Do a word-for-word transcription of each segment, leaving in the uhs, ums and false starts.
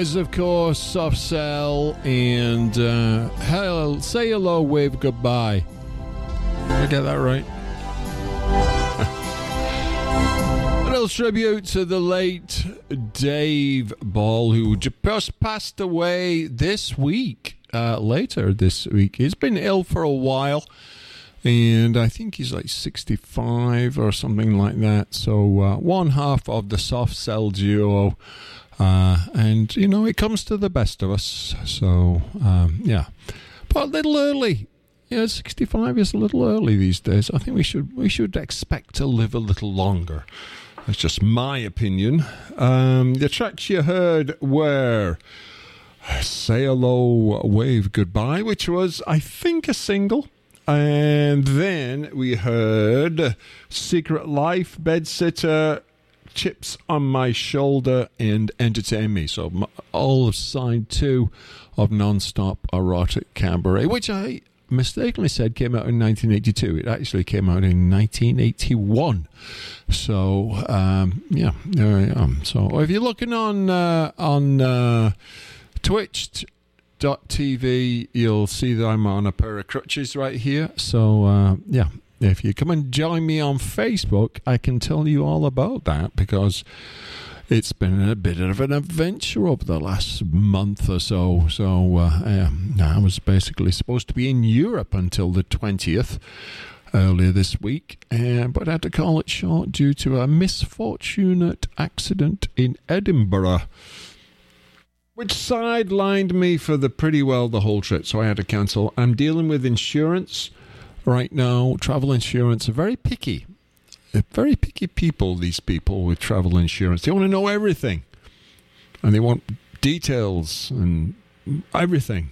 was, of course, Soft Cell and uh, hello, Say Hello, Wave Goodbye. Did I get that right? A little tribute to the late Dave Ball, who just passed away this week, uh, later this week. He's been ill for a while, and I think he's like sixty-five or something like that. So uh, one half of the Soft Cell duo. Uh, and, you know, it comes to the best of us. So, um, yeah. But a little early. Yeah, sixty-five is a little early these days. I think we should we should expect to live a little longer. That's just my opinion. Um, the tracks you heard were Say Hello, Wave Goodbye, which was, I think, a single. And then we heard Secret Life, Bedsitter, Chips on My Shoulder, and Entertain Me. So all of side two of Non-Stop Erotic Cabaret, which I mistakenly said came out in nineteen eighty-two. It actually came out in nineteen eighty-one. So, um, yeah, there I am. So if you're looking on uh, on uh, Twitch dot t v, you'll see that I'm on a pair of crutches right here. So, uh, yeah. If you come and join me on Facebook, I can tell you all about that, because it's been a bit of an adventure over the last month or so. So uh, um, I was basically supposed to be in Europe until the twentieth earlier this week, uh, but I had to call it short due to a misfortunate accident in Edinburgh, which sidelined me for the pretty well the whole trip, so I had to cancel. I'm dealing with insurance right now. Travel insurance are very picky. They're very picky people, these people with travel insurance. They want to know everything. And they want details and everything.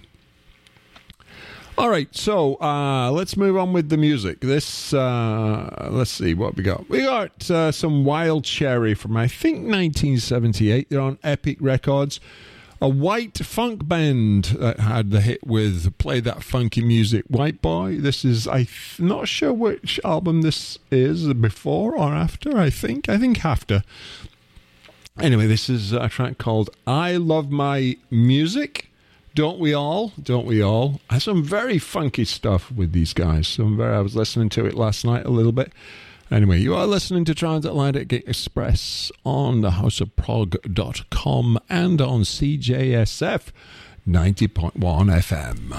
All right, so uh, let's move on with the music. This, uh, let's see what we got. We got uh, some Wild Cherry from, I think, nineteen seventy-eight. They're on Epic Records. A white funk band that had the hit with Play That Funky Music, White Boy. This is, I'm not sure which album this is, before or after, I think. I think after. Anyway, this is a track called I Love My Music. Don't we all? Don't we all? Has some very funky stuff with these guys. Some very, I was listening to it last night a little bit. Anyway, you are listening to Transatlantic Express on the house of prog dot com and on C J S F ninety point one F M.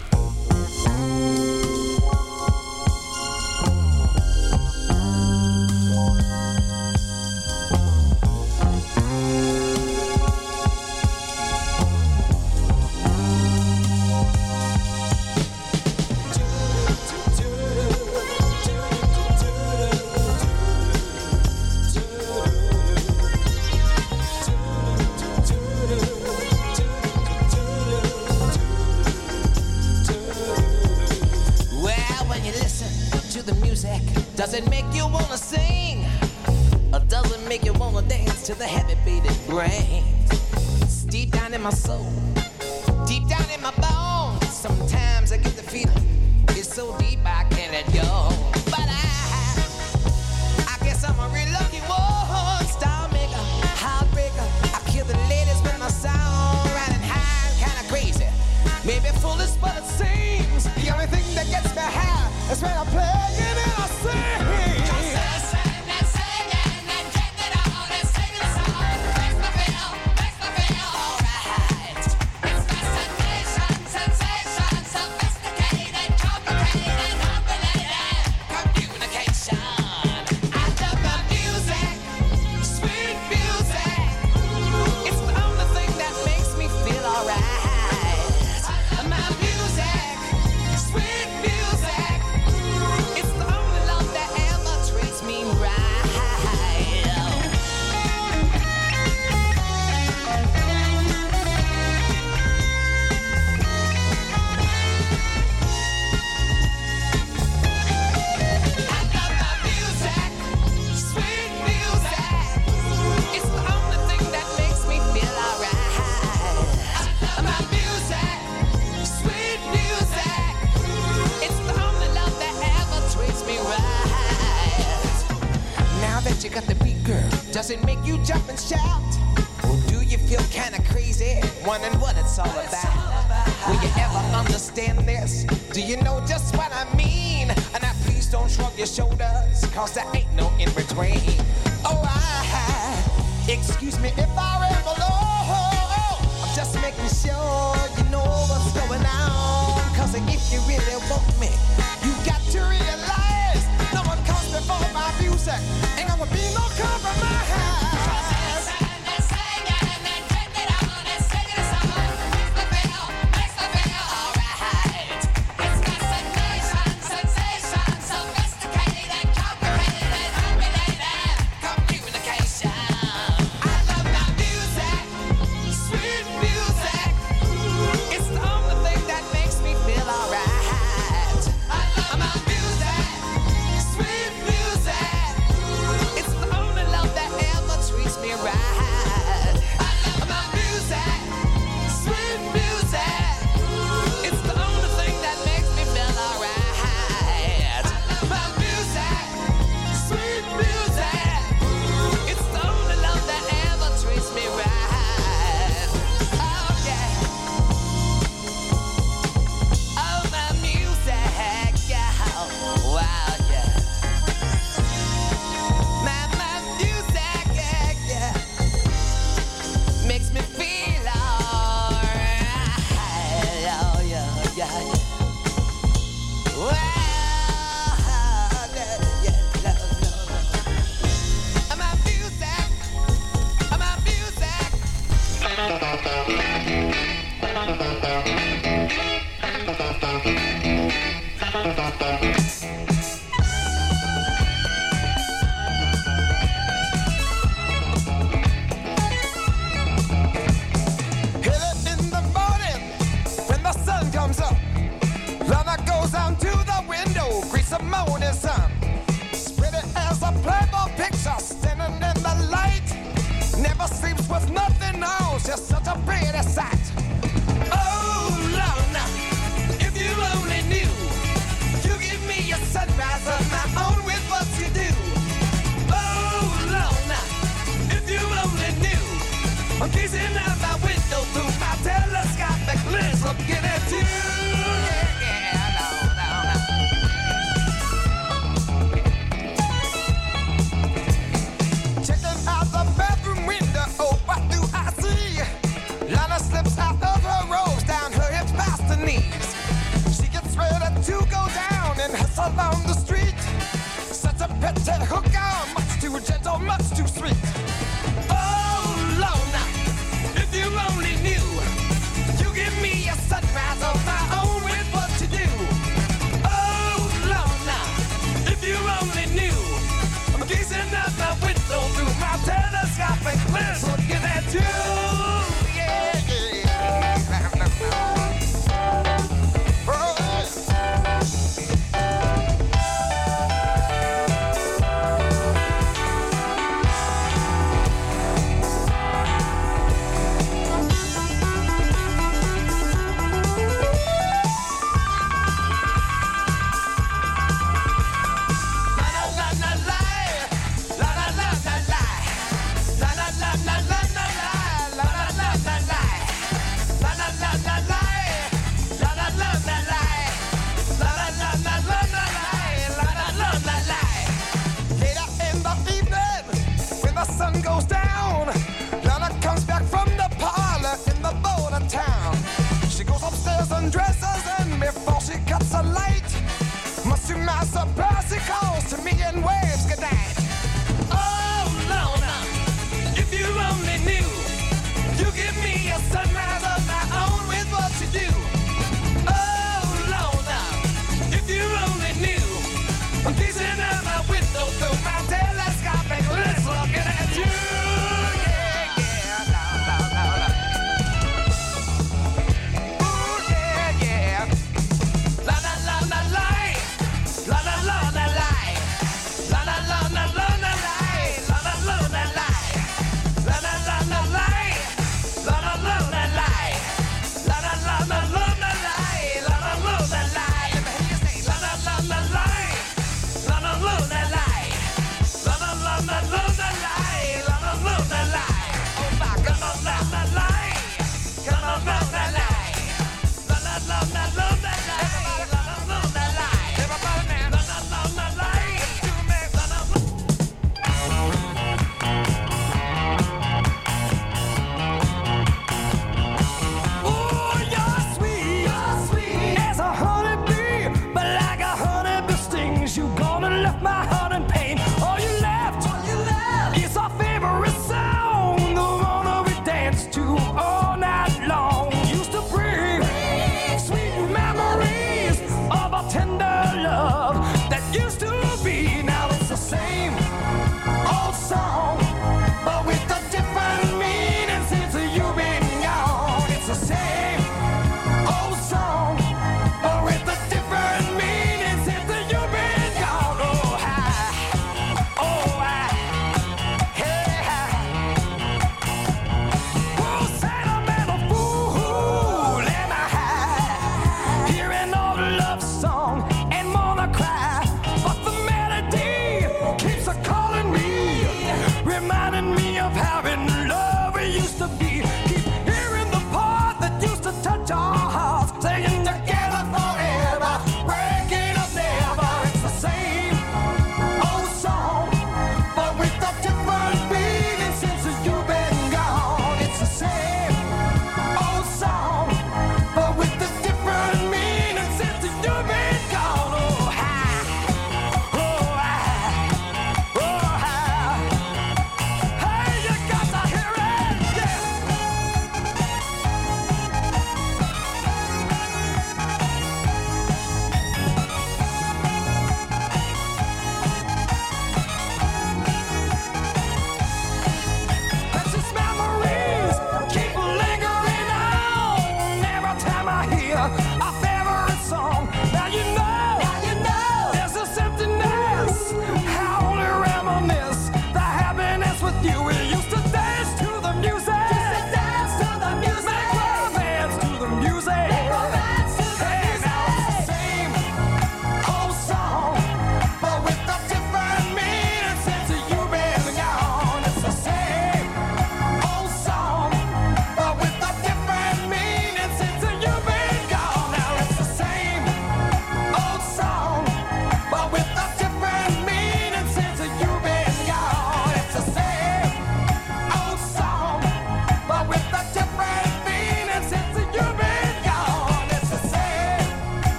Does it make you wanna sing? Or does it make you wanna dance to the heavy beat it brings? It's deep down in my soul, deep down in my bones. Sometimes I get the feeling it's so deep I can't let go. But I, I guess I'm a real lucky one. Star maker, heartbreaker. I kill the ladies with my sound, riding high, kinda crazy. Maybe foolish, but it seems the only thing that gets me high is when I play it and I sing. Does it make you jump and shout? Or do you feel kinda crazy? wondering what it's all about. Will you ever understand this? Do you know just what I mean? And now please don't shrug your shoulders, cause there ain't no in between. Oh, I, excuse me if I ramble, oh, I'm just making sure you know what's going on. Cause if you really want me, you got to realize no one comes before my music. Ain't gonna be no compromise. La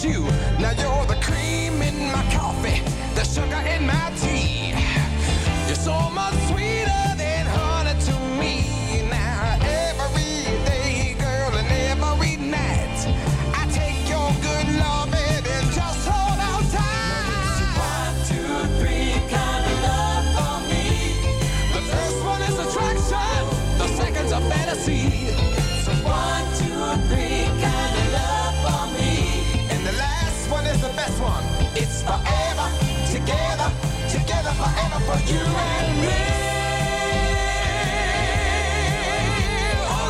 you. Now you're the cream in my coffee, the sugar in my tea. You're so much sweeter than honey to me. Now every day, girl, and every night, I take your good loving and just hold on tight. One, two, three, kind of love for me. The first one is attraction, the second's a fantasy. So one, two, three, kind of love for me. And the last one is the best one. It's forever, together, together forever for you and me. Oh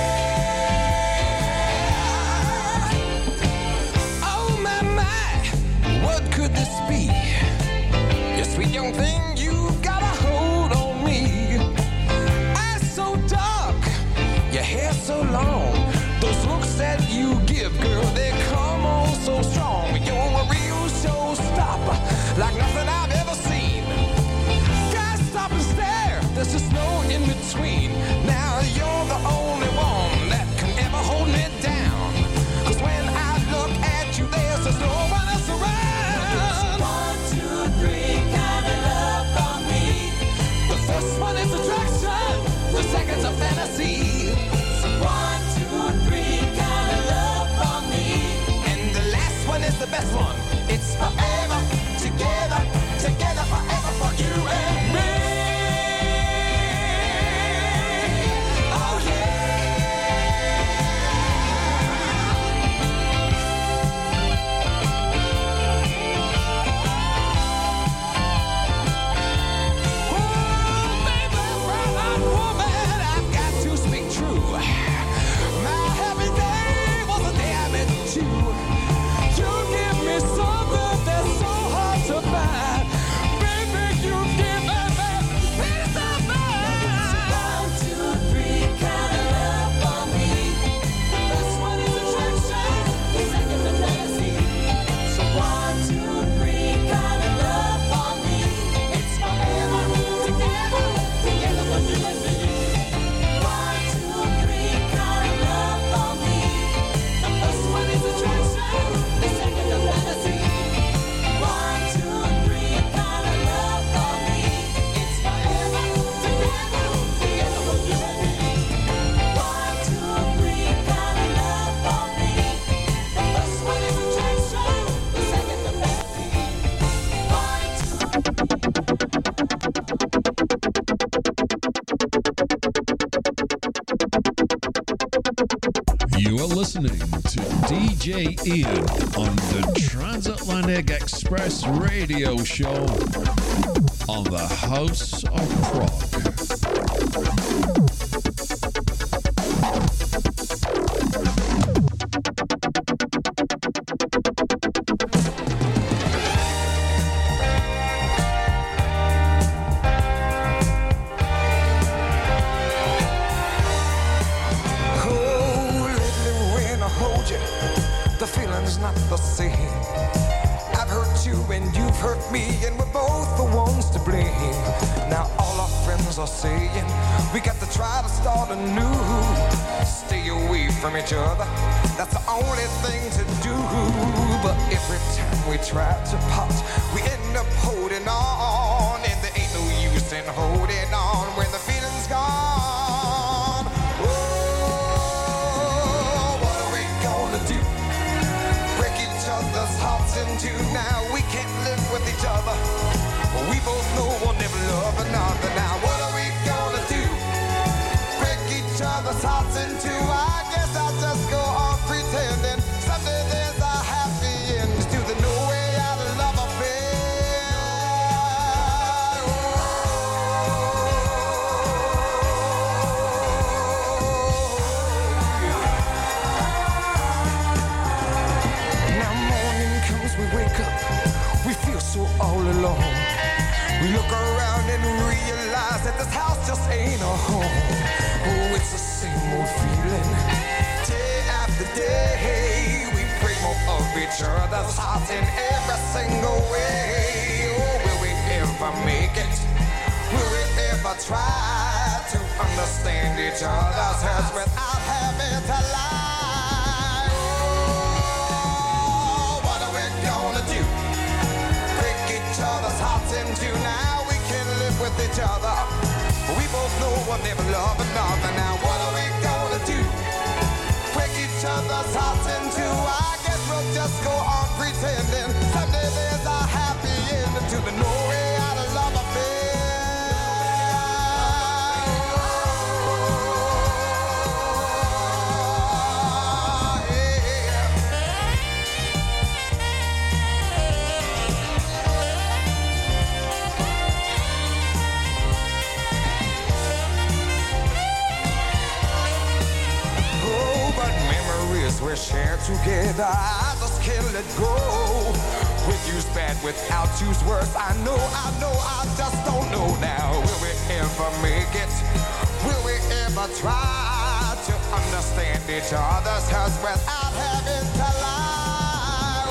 yeah. Oh my, my, what could this be? You sweet young thing, you've got a hold on me. Eyes so dark, your hair so long. Those looks that you give, girl, they come on so strong. You're a real showstopper, like nothing I've ever seen. Guys, stop and stare, there's just no in between. Now you're the only one that can ever hold me down. Cause when I look at you, there's just no one else around. One, two, three, kind of love for me. The first one is attraction, the second's a fantasy. So one, two, three, kind of love for me. And the last one is the best one. It's forever, together, together forever for you and me. Oh yeah. Oh, baby, brown-eyed woman, I've got to speak true. My happy day was the day I met you. You give me something that's so hard to find. Baby, you give me peace of mind. One, two, three, kind of love for me. The first one is attraction, the second the fantasy. So one, two, three, kind of love for me. It's forever, together, together for you and me. One, two, three, kind of love for me. The first one is attraction, the second the fantasy. One, two, three, kind of love for me. It's forever, together, together for you and me. One, two, three, kind of love for me. The first one is attraction, the second the fantasy. One, two. You are listening to D J Ian on the Transatlantic Express radio show on the House of Prog. Oh, lately when I hold you, the feeling's not the same. I've hurt you and you've hurt me, and we're both the ones to blame. Now all our friends are saying we got to try to start anew. Stay away from each other, that's the only thing to do. But every time we try to part, we end up holding on, and there ain't no use in holding on when the feeling's gone. Oh, what are we gonna do? Break each other's hearts in two. Now we can't live with each other. We both know we'll never love another. Now what are we gonna do? Break each other's hearts in two. I guess I'll just go on pretending someday there's a happy end to the no way out of love affair. Now morning comes, we wake up, we feel so all alone. We look around and realize that this house just ain't a home. Oh, it's the same old feeling. Day after day, we break more of each other's hearts in every single way. Oh, will we ever make it? Will we ever try to understand each other's hurts without having to lie? Oh, one never love another. Now what are we gonna do? Break each other's hearts in two. I guess we'll just go on pretending someday there's a happy ending to the no way out of love affair. We share together, I just can't let go. With you's bad, without you's worse. I know, I know, I just don't know now. Will we ever make it? Will we ever try to understand each other's hurts without having to lie?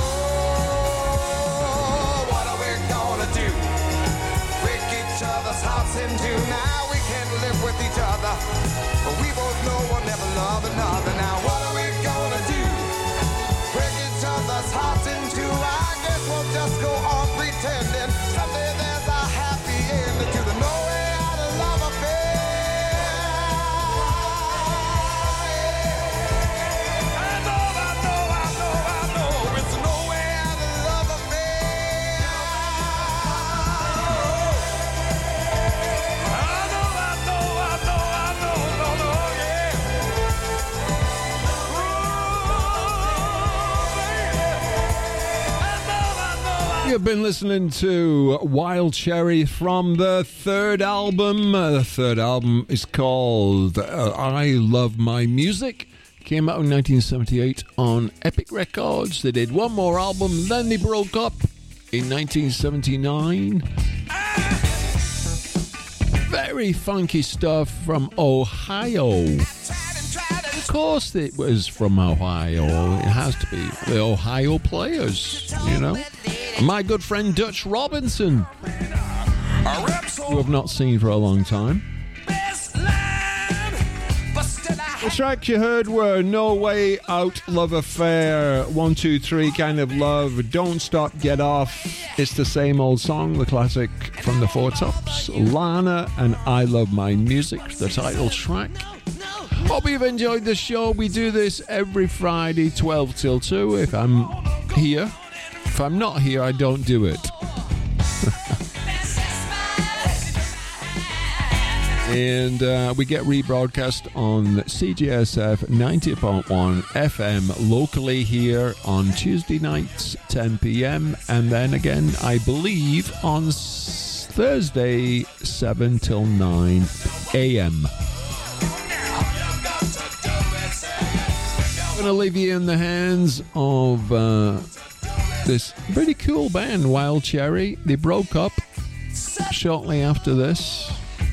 Oh, what are we gonna do? Break each other's hearts in two. Now we can't live with each other, but we both know we'll never love another. Now what are we gonna do? Break each other's hearts in two. I guess we'll just go on pretending someday there's a happy ending to the no way out of love affair. I know, I know, I know, I know, it's no way out of love affair. I know, I know, I know, I know, no, no, yeah. You've been listening to Wild Cherry from the third album. Uh, the third album is called uh, I Love My Music. Came out in nineteen seventy-eight on Epic Records. They did one more album, then they broke up in nineteen seventy-nine. Very funky stuff from Ohio. Of course it was from Ohio. It has to be. The Ohio Players, you know. My good friend Dutch Robinson, who I've not seen for a long time. The tracks you heard were No Way Out, Love Affair, One, Two, Three Kind of Love, Don't Stop, Get Off, It's the Same Old Song, the classic from the Four Tops, Lana and I Love My Music, the title track. Hope you've enjoyed the show. We do this every Friday, twelve till two. If I'm here, if I'm not here, I don't do it. And uh, we get rebroadcast on C G S F ninety point one F M locally here on Tuesday nights, ten p.m. And then again, I believe, on s- Thursday, seven till nine a.m. I'm going to leave you in the hands of uh, this pretty cool band, Wild Cherry. They broke up shortly after this.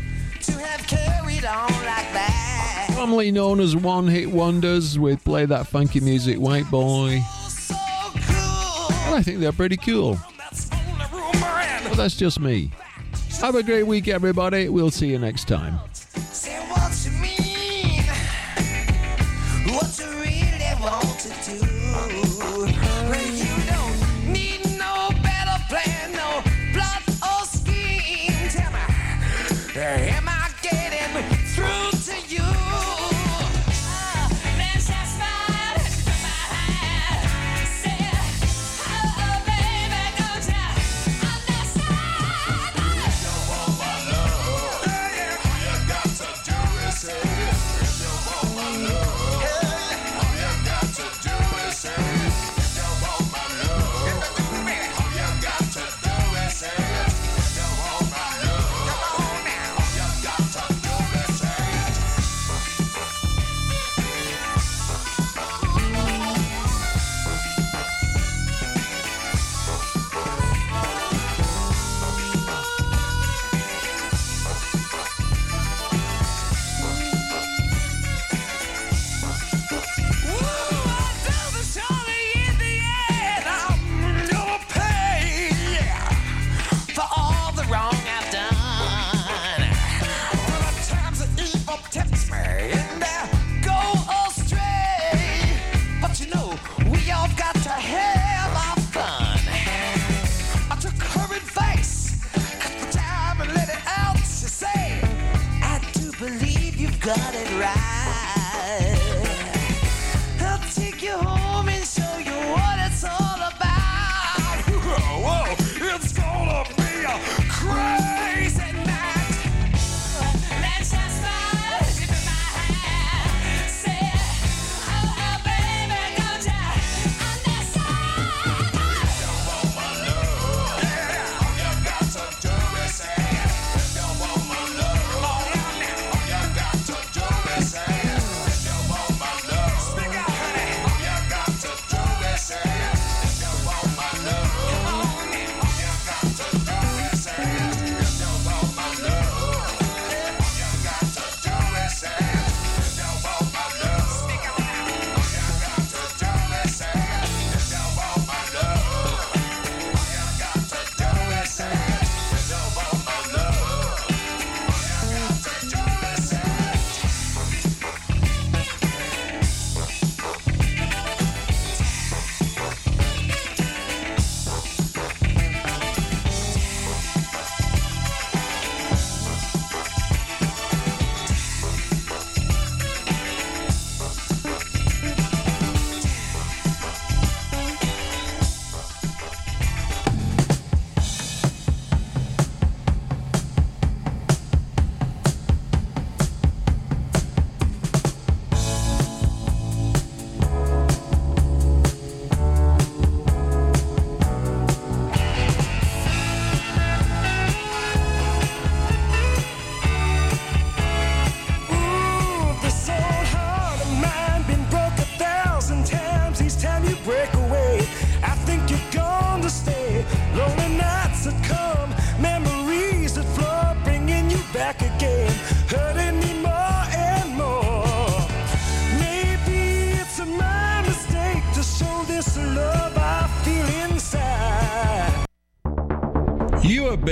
Formerly known as One Hit Wonders with Play That Funky Music, White Boy. And I think they're pretty cool. But that's just me. Have a great week, everybody. We'll see you next time. Say what you mean, what you really want to do. When you don't need no better plan, no plot or scheme. Tell me, am I getting through to you? Oh, let's just ride my say, oh, baby, don't you understand? If you want my love, all you got to do is say, if you want my love, all you got to do is say, if you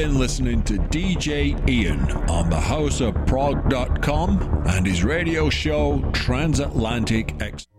been listening to D J Ian on the house of prog dot com and his radio show Transatlantic X.